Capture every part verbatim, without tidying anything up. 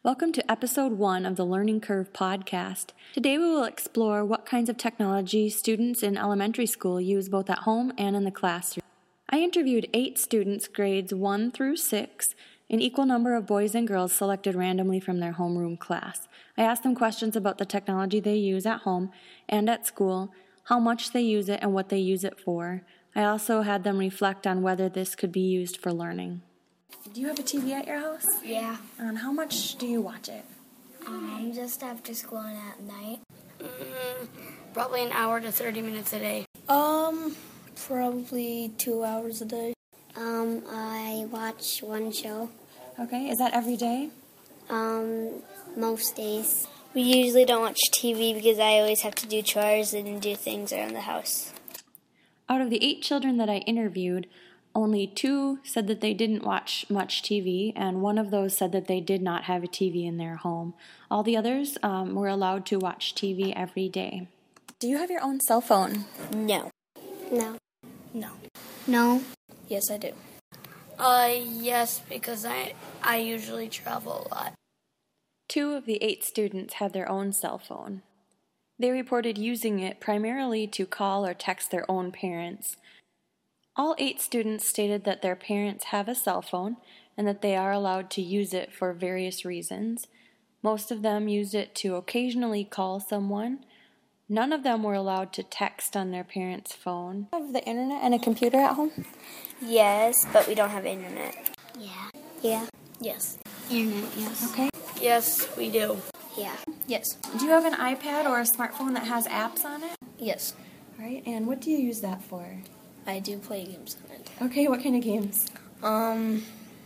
Welcome to episode one of the Learning Curve podcast. Today we will explore what kinds of technology students in elementary school use both at home and in the classroom. I interviewed eight students, grades one through six, an equal number of boys and girls selected randomly from their homeroom class. I asked them questions about the technology they use at home and at school, how much they use it, and what they use it for. I also had them reflect on whether this could be used for learning. Do you have a T V at your house? Yeah. And how much do you watch it? Um, just after school and at night. Mm, probably an hour to thirty minutes a day. Um, probably two hours a day. Um, I watch one show. Okay, is that every day? Um, most days. We usually don't watch T V because I always have to do chores and do things around the house. Out of the eight children that I interviewed, only two said that they didn't watch much T V, and one of those said that they did not have a T V in their home. All the others um, were allowed to watch T V every day. Do you have your own cell phone? No. No. No. No. Yes, I do. Uh, yes, because I I usually travel a lot. Two of the eight students had their own cell phone. They reported using it primarily to call or text their own parents. All eight students stated that their parents have a cell phone and that they are allowed to use it for various reasons. Most of them used it to occasionally call someone. None of them were allowed to text on their parents' phone. Do you have the internet and a computer at home? Yes, but we don't have internet. Yeah. Yeah. Yes. Internet, yes. Okay. Yes, we do. Yeah. Yes. Do you have an iPad or a smartphone that has apps on it? Yes. All right, and what do you use that for? I do play games on it. Okay, what kind of games? Um,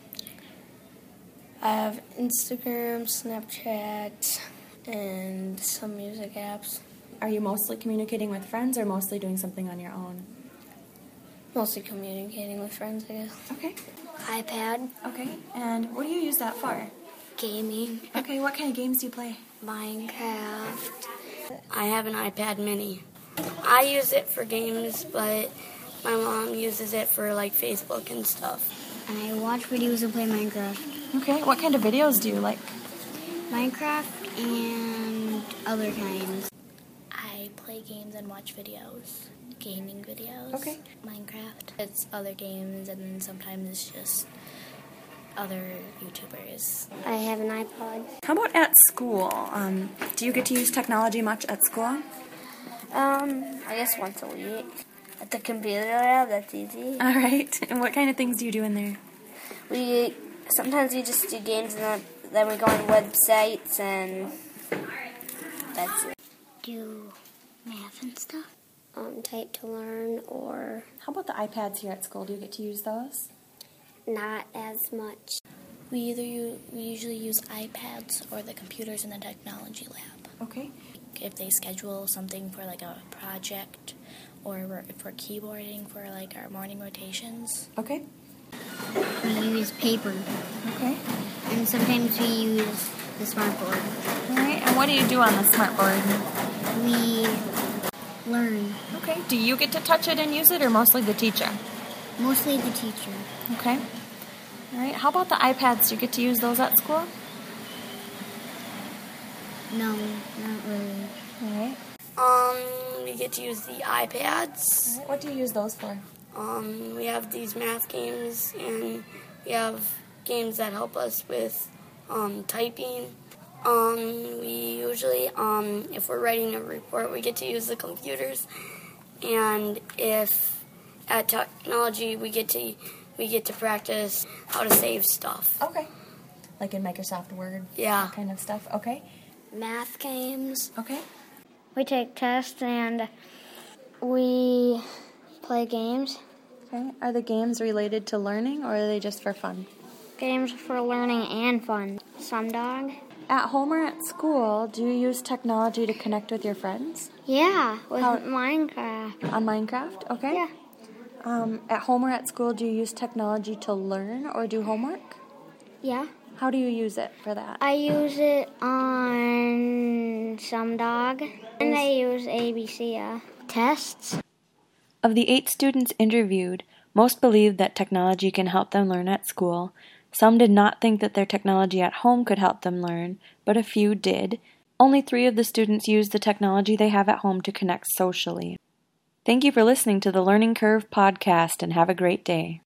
I have Instagram, Snapchat, and some music apps. Are you mostly communicating with friends or mostly doing something on your own? Mostly communicating with friends, I guess. Okay. iPad. Okay, and what do you use that for? Gaming. Okay, what kind of games do you play? Minecraft. I have an iPad mini. I use it for games, but my mom uses it for like Facebook and stuff. And I watch videos and play Minecraft. Okay, what kind of videos do you like? Minecraft and other kinds. I play games and watch videos. Gaming videos. Okay. Minecraft. It's other games, and then sometimes it's just other YouTubers. I have an iPod. How about at school? Um, do you get to use technology much at school? Um, I guess once a week. At the computer lab, that's easy. All right, and what kind of things do you do in there? We sometimes we just do games, and then, then we go on websites, and that's it. Do math and stuff. Um, type to learn or How about the iPads here at school? Do you get to use those? not as much. We either u- we usually use iPads or the computers in the technology lab. Okay. If they schedule something for like a project, or we're- for keyboarding for like our morning rotations. Okay. We use paper. Okay. And sometimes we use the smartboard. All right, and what do you do on the smartboard? We learn. Okay. Do you get to touch it and use it, or mostly the teacher? Mostly the teacher. Okay. All right. How about the iPads? Do you get to use those at school? No, not really. All right. Um, we get to use the iPads. What do you use those for? Um, we have these math games, and we have games that help us with um, typing. Um, we usually, um, if we're writing a report, we get to use the computers, and if at technology, we get to we get to practice how to save stuff. Okay. Like in Microsoft Word? Yeah. That kind of stuff. Okay. Math games. Okay. We take tests and we play games. Okay. Are the games related to learning, or are they just for fun? Games for learning and fun. Some dog. At home or at school, do you use technology to connect with your friends? Yeah, with How- Minecraft. On Minecraft? Okay. Yeah. Um, at home or at school, do you use technology to learn or do homework? Yeah. How do you use it for that? I use it on some dog. And I use A B C uh, tests. Of the eight students interviewed, most believe that technology can help them learn at school. Some did not think that their technology at home could help them learn, but a few did. Only three of the students used the technology they have at home to connect socially. Thank you for listening to the Learning Curve podcast, and have a great day.